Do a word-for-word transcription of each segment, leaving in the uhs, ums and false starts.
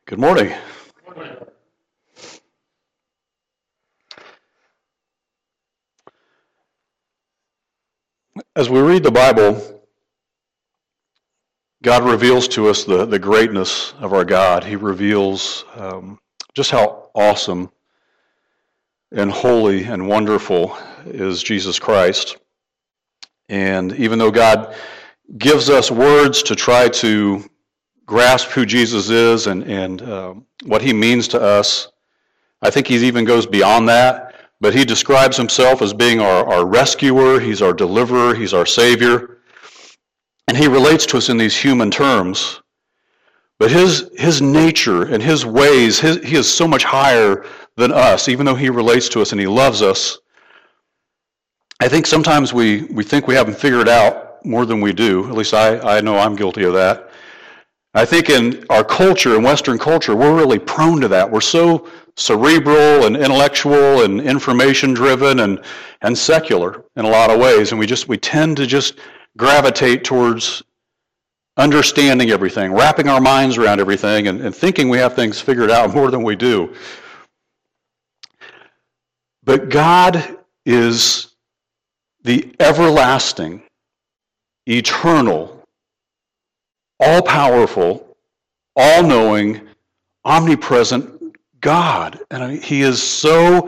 Good morning. As we read the Bible, God reveals to us the, the greatness of our God. He reveals um, just how awesome and holy and wonderful is Jesus Christ. And even though God gives us words to try to grasp who Jesus is and, and uh, what he means to us, I think he even goes beyond that. But he describes himself as being our, our rescuer, he's our deliverer, he's our savior. And he relates to us in these human terms. But his his nature and his ways, his, he is so much higher than us, even though he relates to us and he loves us. I think sometimes we, we think we haven't figured out more than we do. At least I, I know I'm guilty of that. I think in our culture, in Western culture, we're really prone to that. We're so cerebral and intellectual and information-driven and, and secular in a lot of ways, and we just we tend to just gravitate towards understanding everything, wrapping our minds around everything, and, and thinking we have things figured out more than we do. But God is the everlasting, eternal, all-powerful, all-knowing, omnipresent God. And I mean, he is so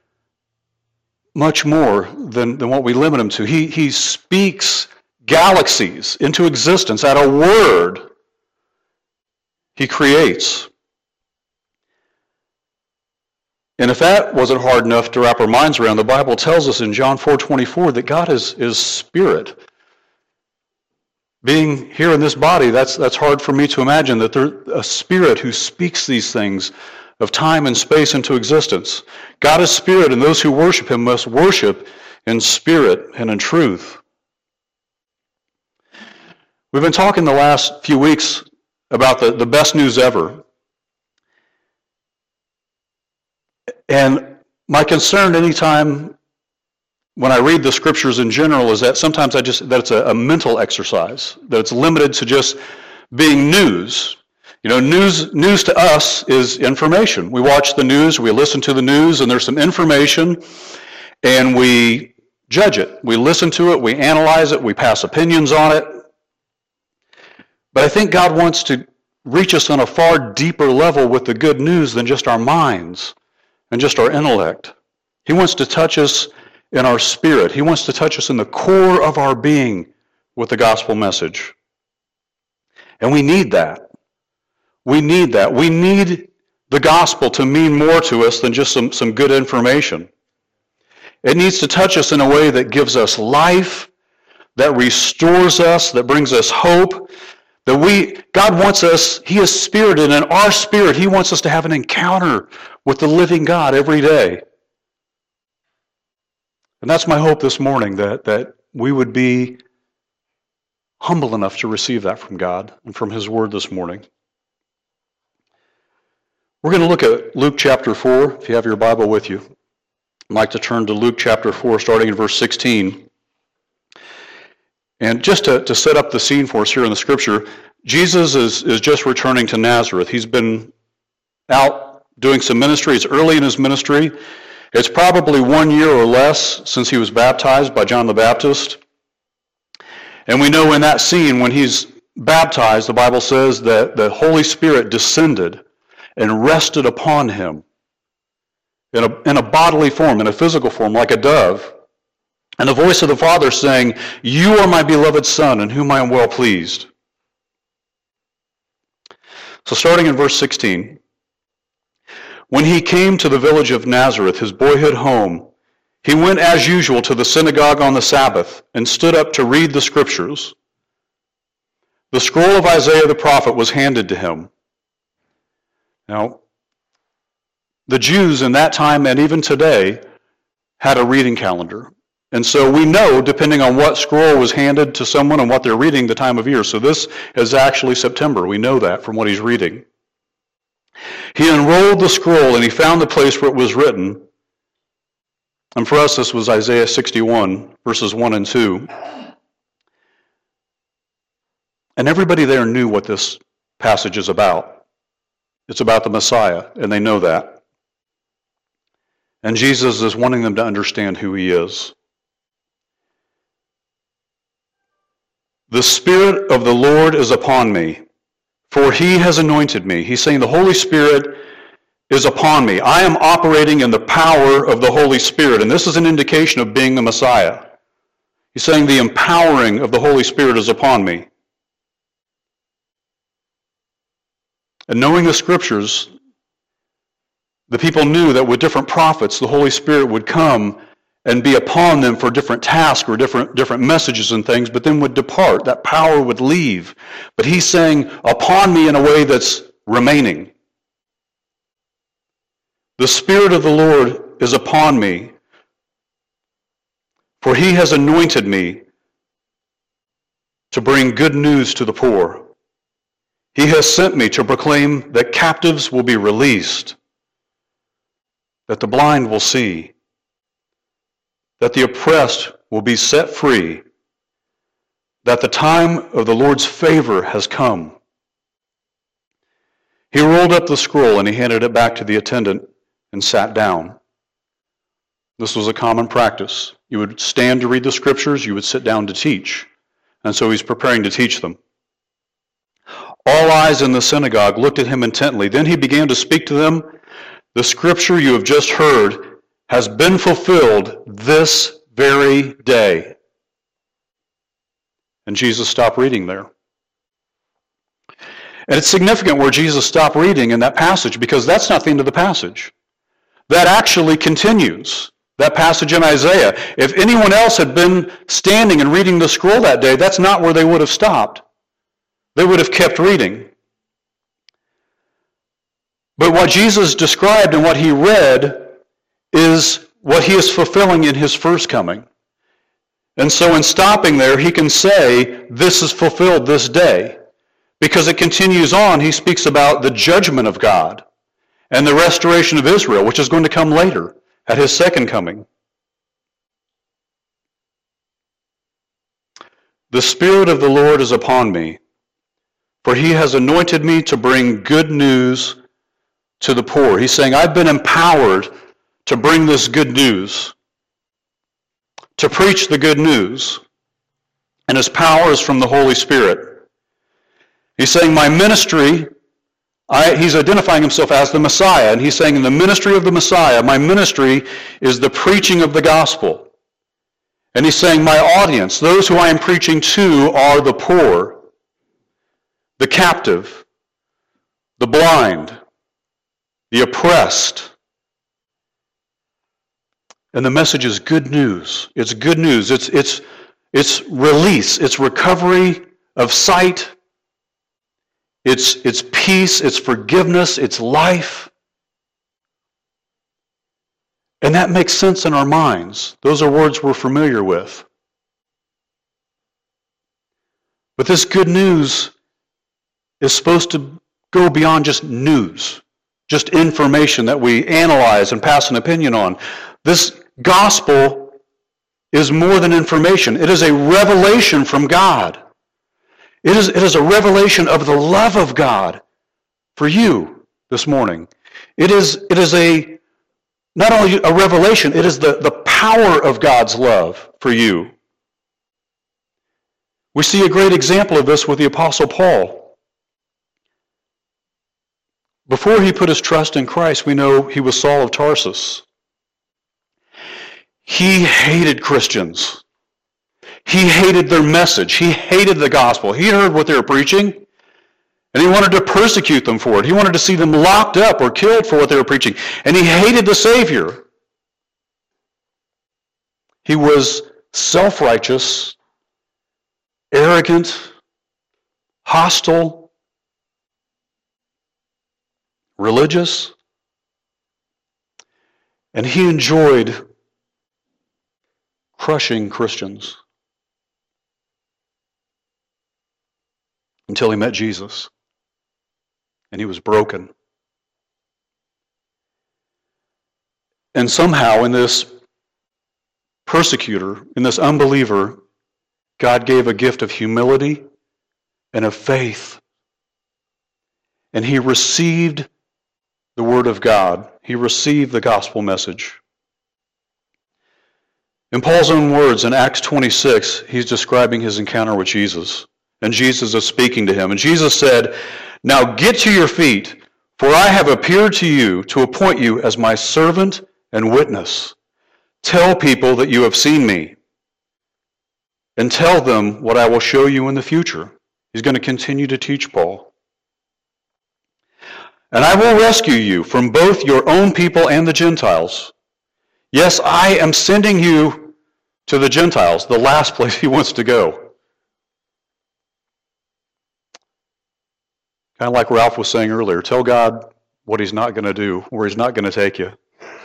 much more than, than what we limit him to. He, he speaks galaxies into existence at a word. He creates. And if that wasn't hard enough to wrap our minds around, the Bible tells us in John four twenty-four that God is, is spirit. Being here in this body, that's that's hard for me to imagine that there's a spirit who speaks these things of time and space into existence. God is spirit, and those who worship him must worship in spirit and in truth. We've been talking the last few weeks about the, the best news ever. And my concern anytime when I read the scriptures in general is that sometimes I just, that it's a, a mental exercise, that it's limited to just being news. You know, news news to us is information. We watch the news, we listen to the news, and there's some information, and we judge it. We listen to it, we analyze it, we pass opinions on it. But I think God wants to reach us on a far deeper level with the good news than just our minds and just our intellect. He wants to touch us in our spirit. He wants to touch us in the core of our being with the gospel message. And we need that. We need that. We need the gospel to mean more to us than just some, some good information. It needs to touch us in a way that gives us life, that restores us, that brings us hope, that we, God wants us, he is spirit, and in our spirit, he wants us to have an encounter with the living God every day. And that's my hope this morning, that, that we would be humble enough to receive that from God and from his word this morning. We're going to look at Luke chapter four, if you have your Bible with you. I'd like to turn to Luke chapter four, starting in verse sixteen. And just to, to set up the scene for us here in the scripture, Jesus is, is just returning to Nazareth. He's been out doing some ministry. It's early in his ministry. It's probably one year or less since he was baptized by John the Baptist. And we know in that scene, when he's baptized, the Bible says that the Holy Spirit descended and rested upon him in a, in a bodily form, in a physical form, like a dove. And the voice of the Father saying, "You are my beloved Son, in whom I am well pleased." So starting in verse sixteen, when he came to the village of Nazareth, his boyhood home, he went as usual to the synagogue on the Sabbath and stood up to read the scriptures. The scroll of Isaiah the prophet was handed to him. Now, the Jews in that time and even today had a reading calendar. And so we know, depending on what scroll was handed to someone and what they're reading, the time of year. So this is actually September. We know that from what he's reading. He unrolled the scroll and he found the place where it was written. And for us, this was Isaiah sixty-one, verses one and two. And everybody there knew what this passage is about. It's about the Messiah, and they know that. And Jesus is wanting them to understand who he is. The Spirit of the Lord is upon me, for he has anointed me. He's saying the Holy Spirit is upon me. I am operating in the power of the Holy Spirit, and this is an indication of being the Messiah. He's saying the empowering of the Holy Spirit is upon me. And knowing the Scriptures, the people knew that with different prophets, the Holy Spirit would come and be upon them for different tasks or different, different messages and things, but then would depart. That power would leave. But he's saying, upon me in a way that's remaining. The Spirit of the Lord is upon me, for he has anointed me to bring good news to the poor. He has sent me to proclaim that captives will be released, that the blind will see, that the oppressed will be set free, that the time of the Lord's favor has come. He rolled up the scroll and he handed it back to the attendant and sat down. This was a common practice. You would stand to read the Scriptures, you would sit down to teach. And so he's preparing to teach them. All eyes in the synagogue looked at him intently. Then he began to speak to them. The Scripture you have just heard has been fulfilled this very day. And Jesus stopped reading there. And it's significant where Jesus stopped reading in that passage, because that's not the end of the passage. That actually continues. That passage in Isaiah. If anyone else had been standing and reading the scroll that day, that's not where they would have stopped. They would have kept reading. But what Jesus described and what he read is what he is fulfilling in his first coming. And so in stopping there, he can say, this is fulfilled this day. Because it continues on, he speaks about the judgment of God and the restoration of Israel, which is going to come later at his second coming. The Spirit of the Lord is upon me, for he has anointed me to bring good news to the poor. He's saying, I've been empowered to bring this good news, to preach the good news, and his power is from the Holy Spirit. He's saying, my ministry, I, he's identifying himself as the Messiah, and he's saying, in the ministry of the Messiah, my ministry is the preaching of the gospel. And he's saying, my audience, those who I am preaching to, are the poor, the captive, the blind, the oppressed. And the message is good news. It's good news. It's, it's, it's release. It's recovery of sight. It's, it's peace. It's forgiveness. It's life. And that makes sense in our minds. Those are words we're familiar with. But this good news is supposed to go beyond just news, just information that we analyze and pass an opinion on. This gospel is more than information. It is a revelation from God. It is, it is a revelation of the love of God for you this morning. It is, it is a not only a revelation, it is the, the power of God's love for you. We see a great example of this with the Apostle Paul. Before he put his trust in Christ, we know he was Saul of Tarsus. He hated Christians. He hated their message. He hated the gospel. He heard what they were preaching, and he wanted to persecute them for it. He wanted to see them locked up or killed for what they were preaching. And he hated the Savior. He was self-righteous, arrogant, hostile, religious, and he enjoyed crushing Christians until he met Jesus, and he was broken. And somehow in this persecutor, in this unbeliever, God gave a gift of humility and of faith. And he received the Word of God. He received the gospel message. In Paul's own words, in Acts twenty-six, he's describing his encounter with Jesus. And Jesus is speaking to him. And Jesus said, "Now get to your feet, for I have appeared to you to appoint you as my servant and witness. Tell people that you have seen me, and tell them what I will show you in the future." He's going to continue to teach Paul. "And I will rescue you from both your own people and the Gentiles. Yes, I am sending you to the Gentiles," the last place he wants to go. Kind of like Ralph was saying earlier, tell God what he's not going to do, where he's not going to take you.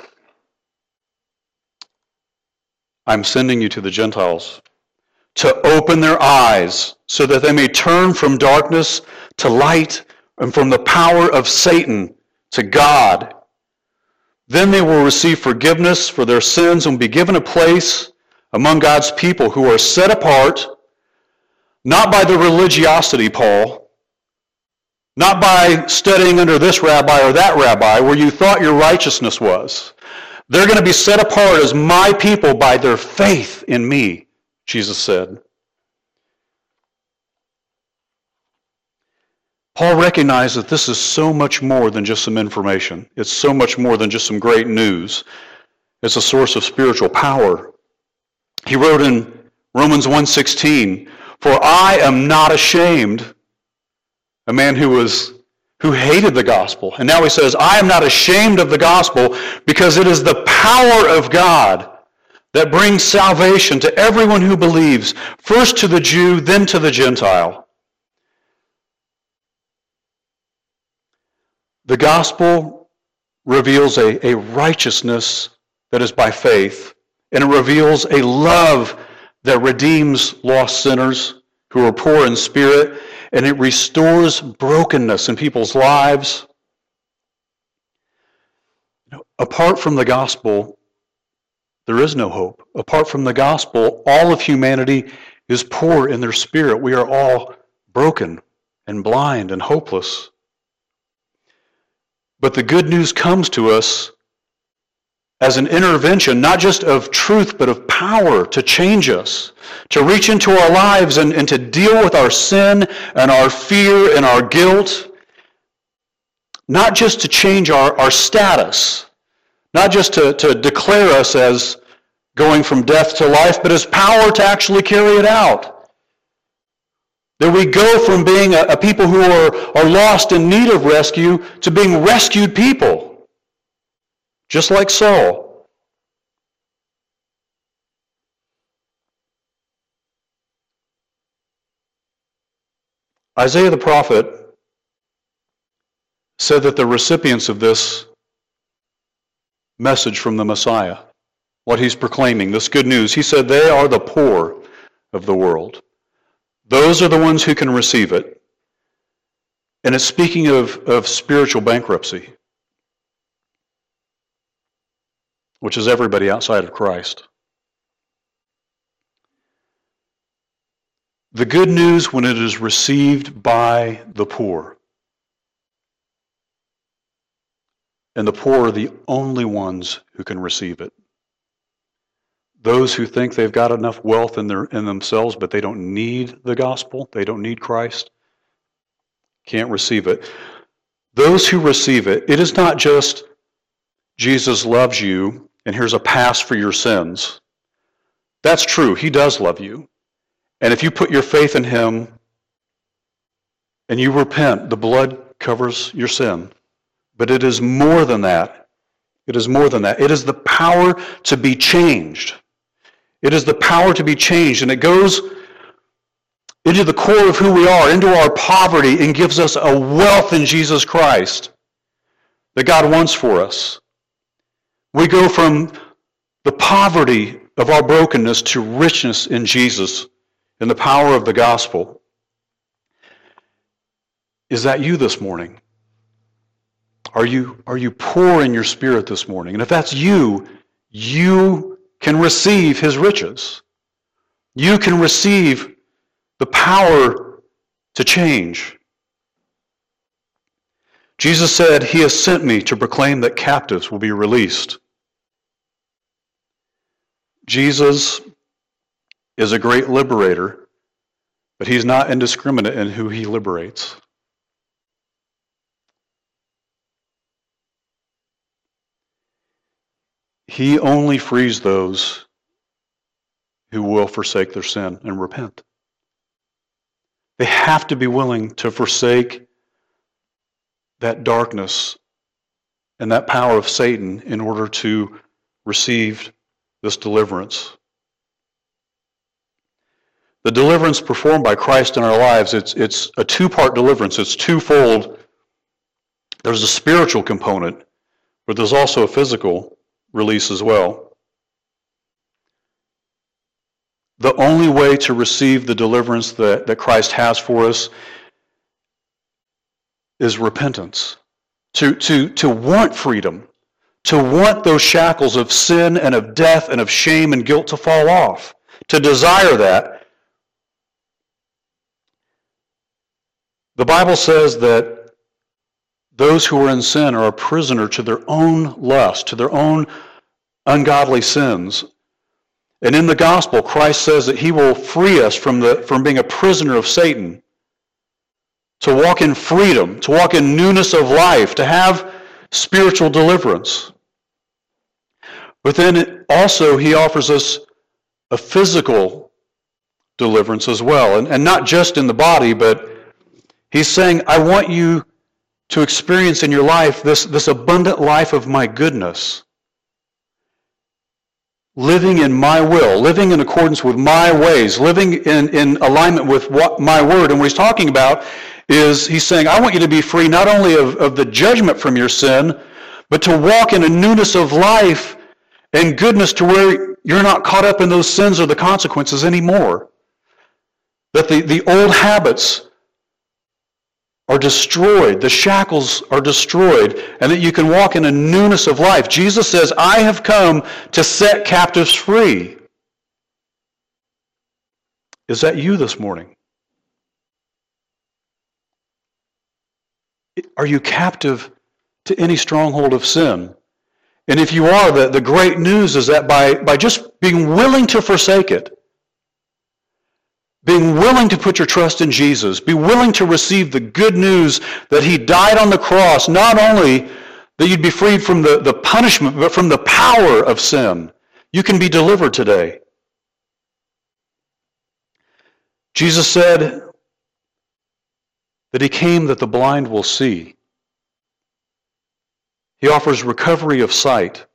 "I'm sending you to the Gentiles to open their eyes so that they may turn from darkness to light and from the power of Satan to God. Then they will receive forgiveness for their sins and be given a place among God's people who are set apart, not by the religiosity, Paul, not by studying under this rabbi or that rabbi where you thought your righteousness was. They're going to be set apart as my people by their faith in me," Jesus said. Paul recognized that this is so much more than just some information. It's so much more than just some great news. It's a source of spiritual power. He wrote in Romans one sixteen, "For I am not ashamed," a man who was who hated the gospel. And now he says, "I am not ashamed of the gospel because it is the power of God that brings salvation to everyone who believes, first to the Jew, then to the Gentile." The gospel reveals a, a righteousness that is by faith, and it reveals a love that redeems lost sinners who are poor in spirit, and it restores brokenness in people's lives. You know, apart from the gospel, there is no hope. Apart from the gospel, all of humanity is poor in their spirit. We are all broken and blind and hopeless. But the good news comes to us as an intervention, not just of truth, but of power to change us, to reach into our lives and, and to deal with our sin and our fear and our guilt. Not just to change our, our status, not just to, to declare us as going from death to life, but as power to actually carry it out. That we go from being a, a people who are, are lost in need of rescue to being rescued people, just like Saul. Isaiah the prophet said that the recipients of this message from the Messiah, what he's proclaiming, this good news, he said they are the poor of the world. Those are the ones who can receive it. And it's speaking of, of spiritual bankruptcy, which is everybody outside of Christ. The good news when it is received by the poor. And the poor are the only ones who can receive it. Those who think they've got enough wealth in their in themselves, but they don't need the gospel, they don't need Christ, can't receive it. Those who receive it, it is not just Jesus loves you and here's a pass for your sins. That's true, he does love you. And if you put your faith in him and you repent, the blood covers your sin. But it is more than that. It is more than that. It is the power to be changed. It is the power to be changed, and it goes into the core of who we are, into our poverty, and gives us a wealth in Jesus Christ that God wants for us. We go from the poverty of our brokenness to richness in Jesus, in the power of the gospel. Is that you this morning? Are you, are you poor in your spirit this morning? And if that's you, you can receive his riches. You can receive the power to change. Jesus said, He has sent me to proclaim that captives will be released. Jesus is a great liberator, but He's not indiscriminate in who He liberates. He only frees those who will forsake their sin and repent. They have to be willing to forsake that darkness and that power of Satan in order to receive this deliverance. The deliverance performed by Christ in our lives, it's, it's a two-part deliverance. It's twofold. There's a spiritual component, but there's also a physical release as well. The only way to receive the deliverance that, that Christ has for us is repentance. To, to, to want freedom, to want those shackles of sin and of death and of shame and guilt to fall off, to desire that. The Bible says that those who are in sin are a prisoner to their own lust, to their own ungodly sins. And in the gospel, Christ says that He will free us from, the, from being a prisoner of Satan, to walk in freedom, to walk in newness of life, to have spiritual deliverance. But then also He offers us a physical deliverance as well. And, and not just in the body, but He's saying, I want you to experience in your life this, this abundant life of my goodness. Living in my will, living in accordance with my ways, living in, in alignment with what my word. And what He's talking about is He's saying, I want you to be free not only of, of the judgment from your sin, but to walk in a newness of life and goodness to where you're not caught up in those sins or the consequences anymore. That the, the old habits are destroyed, the shackles are destroyed, and that you can walk in a newness of life. Jesus says, I have come to set captives free. Is that you this morning? Are you captive to any stronghold of sin? And if you are, the, the great news is that by, by just being willing to forsake it, being willing to put your trust in Jesus, be willing to receive the good news that He died on the cross, not only that you'd be freed from the, the punishment, but from the power of sin. You can be delivered today. Jesus said that He came that the blind will see. He offers recovery of sight.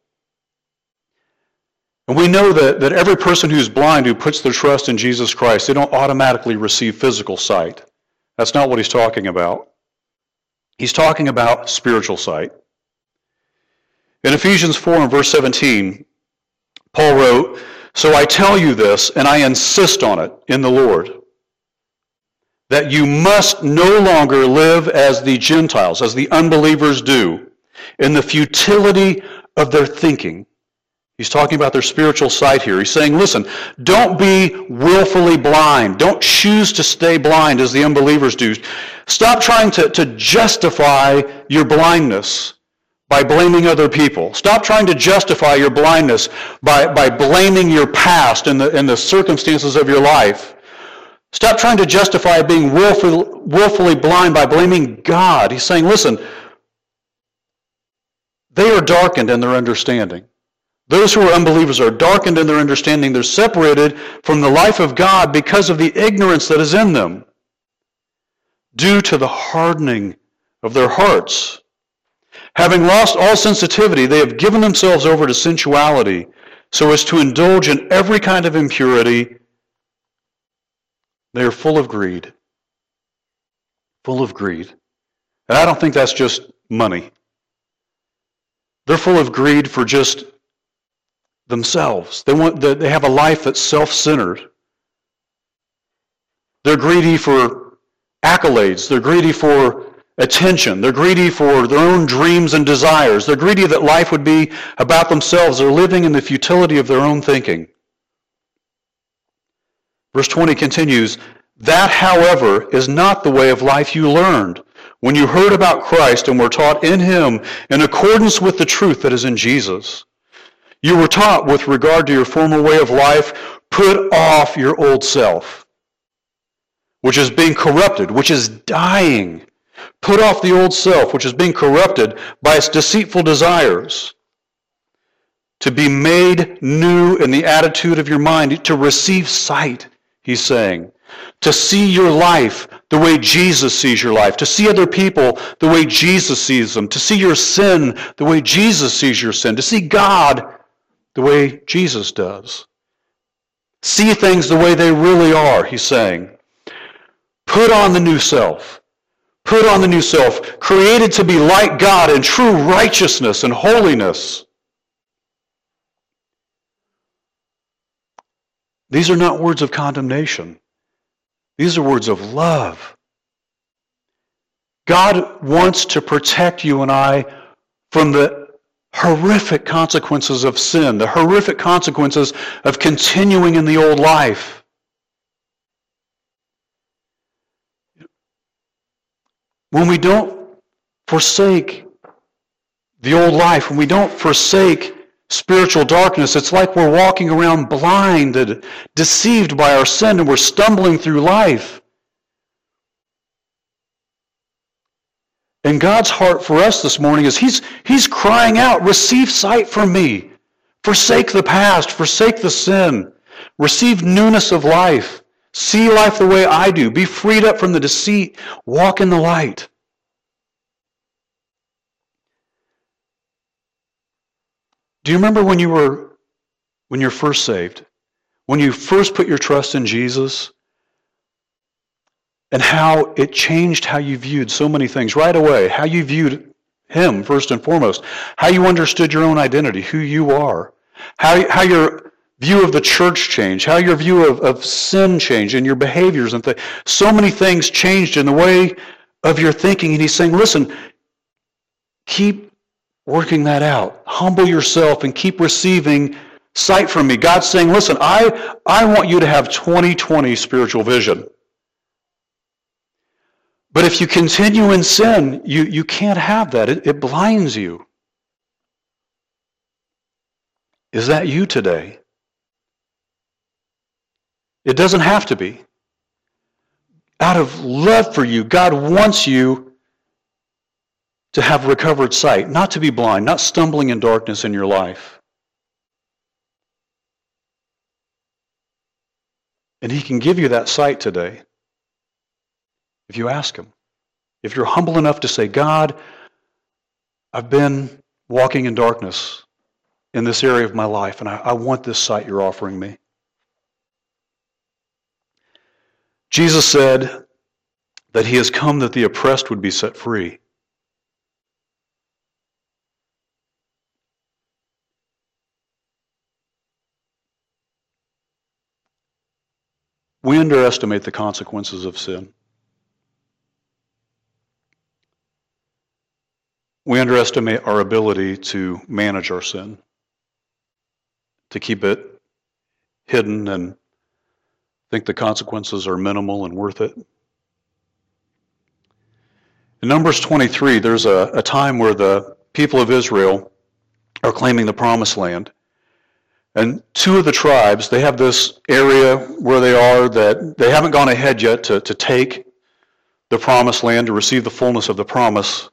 And we know that, that every person who's blind who puts their trust in Jesus Christ, they don't automatically receive physical sight. That's not what He's talking about. He's talking about spiritual sight. In Ephesians four and verse seventeen, Paul wrote, So I tell you this, and I insist on it in the Lord, that you must no longer live as the Gentiles, as the unbelievers do, in the futility of their thinking. He's talking about their spiritual sight here. He's saying, listen, don't be willfully blind. Don't choose to stay blind as the unbelievers do. Stop trying to, to justify your blindness by blaming other people. Stop trying to justify your blindness by, by blaming your past and the, and the circumstances of your life. Stop trying to justify being willfully, willfully blind by blaming God. He's saying, listen, they are darkened in their understanding. Those who are unbelievers are darkened in their understanding. They're separated from the life of God because of the ignorance that is in them, due to the hardening of their hearts. Having lost all sensitivity, they have given themselves over to sensuality so as to indulge in every kind of impurity. They are full of greed. Full of greed. And I don't think that's just money. They're full of greed for just themselves. They want the, they have a life that's self-centered. They're greedy for accolades. They're greedy for attention. They're greedy for their own dreams and desires. They're greedy that life would be about themselves. They're living in the futility of their own thinking. Verse twenty continues, that, however, is not the way of life you learned when you heard about Christ and were taught in him in accordance with the truth that is in Jesus. You were taught with regard to your former way of life, put off your old self, which is being corrupted, which is dying. Put off the old self, which is being corrupted by its deceitful desires, to be made new in the attitude of your mind, to receive sight, he's saying, to see your life the way Jesus sees your life, to see other people the way Jesus sees them, to see your sin the way Jesus sees your sin, to see God the way Jesus does. See things the way they really are, he's saying. Put on the new self. Put on the new self, created to be like God in true righteousness and holiness. These are not words of condemnation. These are words of love. God wants to protect you and I from the horrific consequences of sin, the horrific consequences of continuing in the old life. When we don't forsake the old life, when we don't forsake spiritual darkness, it's like we're walking around blinded, deceived by our sin, and we're stumbling through life. And God's heart for us this morning is He's, He's crying out, receive sight from me. Forsake the past, forsake the sin. Receive newness of life. See life the way I do. Be freed up from the deceit. Walk in the light. Do you remember when you were when you're first saved? When you first put your trust in Jesus? And how it changed how you viewed so many things right away. How you viewed Him first and foremost. How you understood your own identity, who you are. How, how your view of the church changed. How your view of, of sin changed and your behaviors and things. So many things changed in the way of your thinking. And He's saying, listen, keep working that out. Humble yourself and keep receiving sight from me. God's saying, listen, I, I want you to have twenty twenty spiritual vision. But if you continue in sin, you, you can't have that. It, it blinds you. Is that you today? It doesn't have to be. Out of love for you, God wants you to have recovered sight, not to be blind, not stumbling in darkness in your life. And He can give you that sight today. If you ask Him, if you're humble enough to say, God, I've been walking in darkness in this area of my life, and I, I want this sight you're offering me. Jesus said that He has come that the oppressed would be set free. We underestimate the consequences of sin. We underestimate our ability to manage our sin, to keep it hidden and think the consequences are minimal and worth it. In Numbers twenty-three, there's a, a time where the people of Israel are claiming the promised land. And two of the tribes, they have this area where they are that they haven't gone ahead yet to, to take the promised land, to receive the fullness of the promise.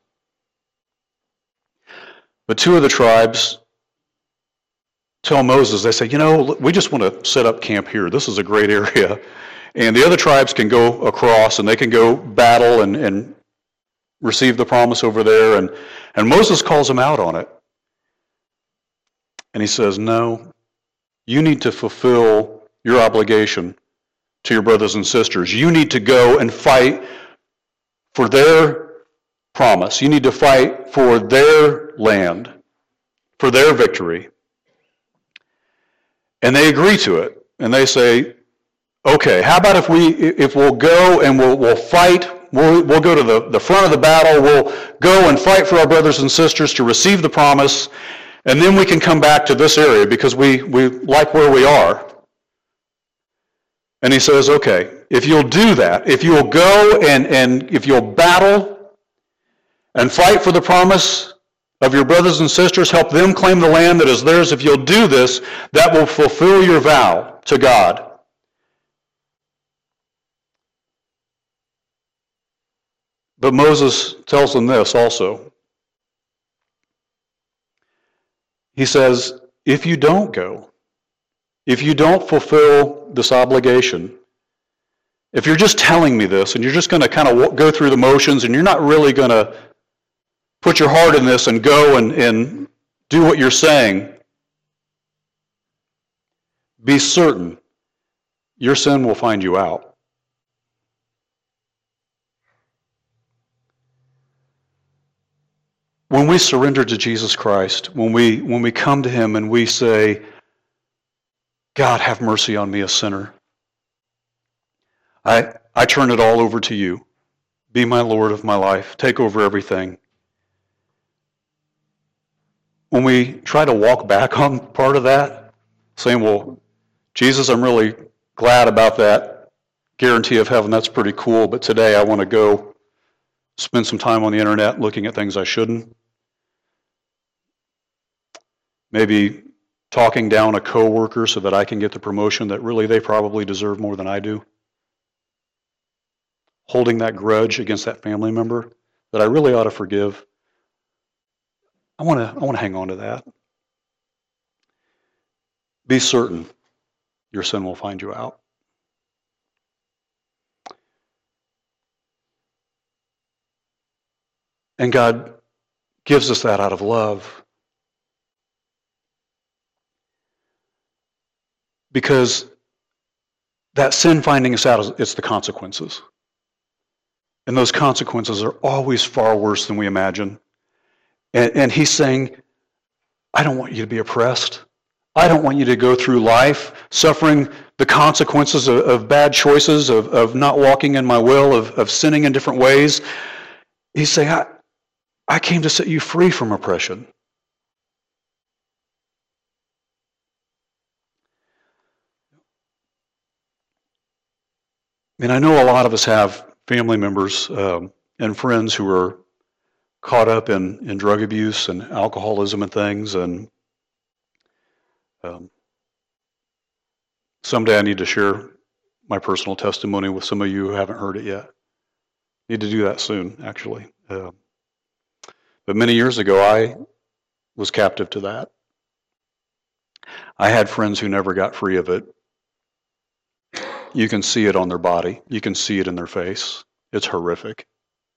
But two of the tribes tell Moses, they say, you know, we just want to set up camp here. This is a great area. And the other tribes can go across and they can go battle and, and receive the promise over there. And, and Moses calls them out on it. And he says, no, you need to fulfill your obligation to your brothers and sisters. You need to go and fight for their promise. You need to fight for their land, for their victory. And they agree to it. And they say, okay, how about if we if we'll go and we'll we'll fight, we'll we'll go to the, the front of the battle, we'll go and fight for our brothers and sisters to receive the promise, and then we can come back to this area because we, we like where we are. And he says, okay, if you'll do that, if you'll go and, and if you'll battle and fight for the promise of your brothers and sisters. Help them claim the land that is theirs. If you'll do this, that will fulfill your vow to God. But Moses tells them this also. He says, if you don't go, if you don't fulfill this obligation, if you're just telling me this and you're just going to kind of go through the motions and you're not really going to put your heart in this and go and, and do what you're saying, be certain your sin will find you out. When we surrender to Jesus Christ, when we when we come to Him and we say, God, have mercy on me, a sinner. I I turn it all over to you. Be my Lord of my life. Take over everything. When we try to walk back on part of that, saying, well, Jesus, I'm really glad about that guarantee of heaven. That's pretty cool, but today I want to go spend some time on the internet looking at things I shouldn't. Maybe talking down a coworker so that I can get the promotion that really they probably deserve more than I do. Holding that grudge against that family member that I really ought to forgive. I want to I want to hang on to that. Be certain your sin will find you out. And God gives us that out of love. Because that sin finding us out, it's the consequences. And those consequences are always far worse than we imagine. And, and He's saying, I don't want you to be oppressed. I don't want you to go through life suffering the consequences of, of bad choices, of, of not walking in my will, of, of sinning in different ways. He's saying, I, I came to set you free from oppression. I mean, I know a lot of us have family members um, and friends who are caught up in, in drug abuse and alcoholism and things, and um, someday I need to share my personal testimony with some of you who haven't heard it yet. Need to do that soon, actually. Uh, but many years ago, I was captive to that. I had friends who never got free of it. You can see it on their body. You can see it in their face. It's horrific.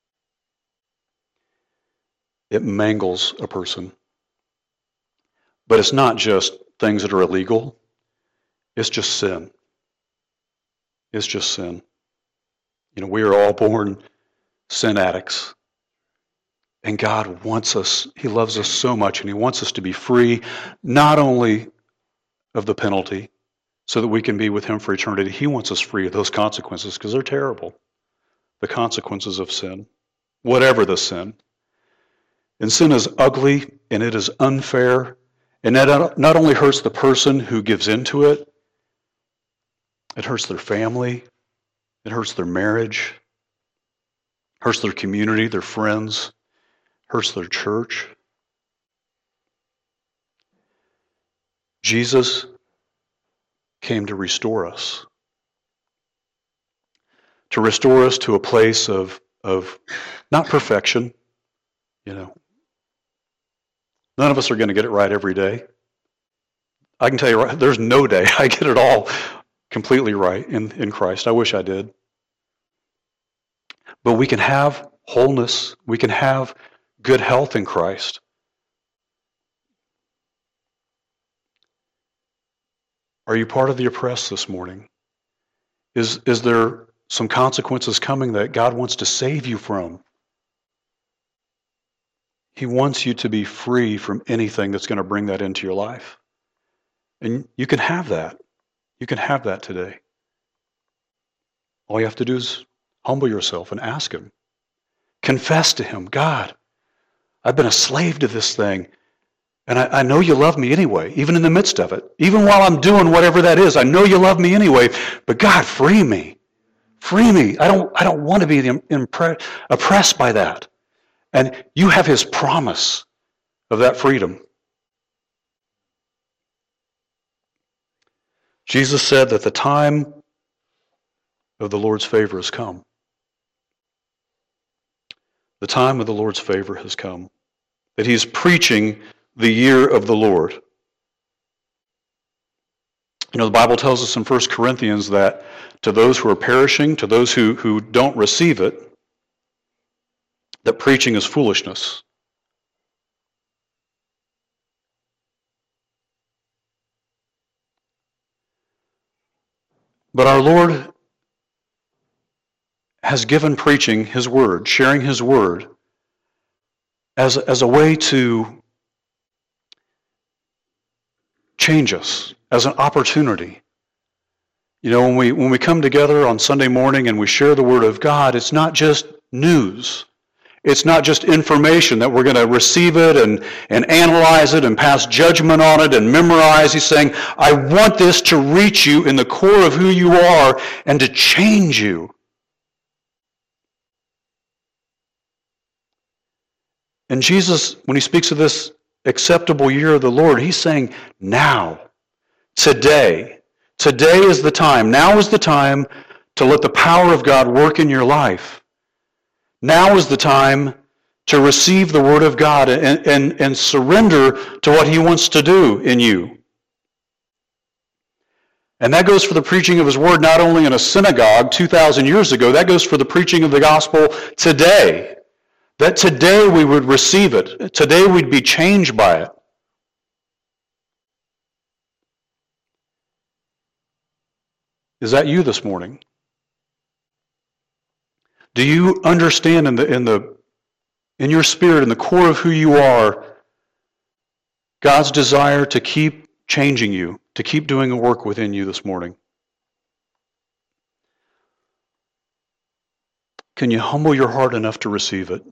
It mangles a person. But it's not just things that are illegal. It's just sin. It's just sin. You know, we are all born sin addicts. And God wants us, He loves us so much, and He wants us to be free, not only of the penalty, so that we can be with Him for eternity. He wants us free of those consequences because they're terrible. The consequences of sin, whatever the sin. And sin is ugly and it is unfair. And that not only hurts the person who gives into it, it hurts their family, it hurts their marriage, hurts their community, their friends, hurts their church. Jesus came to restore us. To restore us to a place of, of not perfection, you know. None of us are going to get it right every day. I can tell you, right, there's no day I get it all completely right in, in Christ. I wish I did. But we can have wholeness. We can have good health in Christ. Are you part of the oppressed this morning? Is, is there some consequences coming that God wants to save you from? He wants you to be free from anything that's going to bring that into your life. And you can have that. You can have that today. All you have to do is humble yourself and ask Him. Confess to Him, God, I've been a slave to this thing. And I, I know you love me anyway, even in the midst of it. Even while I'm doing whatever that is, I know you love me anyway. But God, free me. Free me. I don't, I don't want to be impre- oppressed by that. And you have His promise of that freedom. Jesus said that the time of the Lord's favor has come. The time of the Lord's favor has come. That He is preaching the year of the Lord. You know, the Bible tells us in First Corinthians that to those who are perishing, to those who, who don't receive it, that preaching is foolishness. But our Lord has given preaching His word, sharing His word, as, as a way to change us, as an opportunity. You know, when we when we come together on Sunday morning and we share the Word of God, it's not just news. It's not just information that we're going to receive it and, and analyze it and pass judgment on it and memorize. He's saying, I want this to reach you in the core of who you are and to change you. And Jesus, when He speaks of this acceptable year of the Lord, He's saying, now, today, today is the time. Now is the time to let the power of God work in your life. Now is the time to receive the Word of God and, and, and surrender to what He wants to do in you. And that goes for the preaching of His Word not only in a synagogue two thousand years ago, that goes for the preaching of the gospel today. That today we would receive it. Today we'd be changed by it. Is that you this morning? Do you understand in the in the in your spirit, in the core of who you are, God's desire to keep changing you, to keep doing a work within you this morning? Can you humble your heart enough to receive it?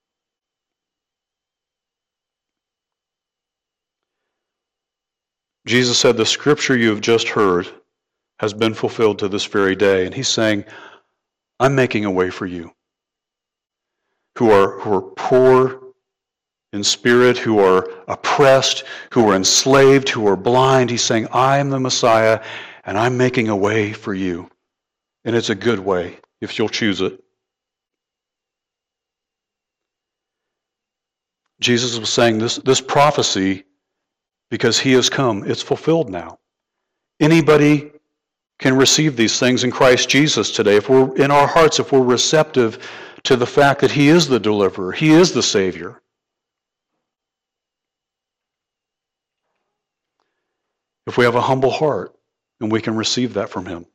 Jesus said, the scripture you have just heard has been fulfilled to this very day. And He's saying, I'm making a way for you who are, who are poor in spirit, who are oppressed, who are enslaved, who are blind. He's saying, I am the Messiah, and I'm making a way for you. And it's a good way, if you'll choose it. Jesus was saying this, this prophecy, because He has come, it's fulfilled now. Anybody can receive these things in Christ Jesus today. If we're in our hearts, if we're receptive to the fact that He is the deliverer, He is the Savior. If we have a humble heart, and we can receive that from Him.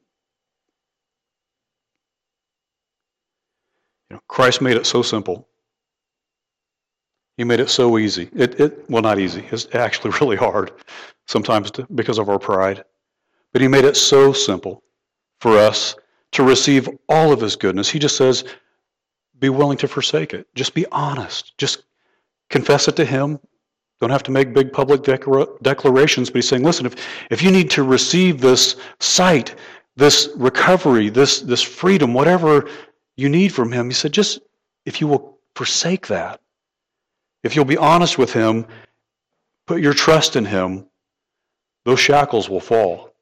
You know, Christ made it so simple. He made it so easy. It, it well, not easy. It's actually really hard sometimes to, because of our pride. But He made it so simple for us to receive all of His goodness. He just says, be willing to forsake it. Just be honest. Just confess it to Him. Don't have to make big public declara- declarations, but He's saying, listen, if, if you need to receive this sight, this recovery, this, this freedom, whatever you need from Him, He said, just if you will forsake that, if you'll be honest with Him, put your trust in Him, those shackles will fall.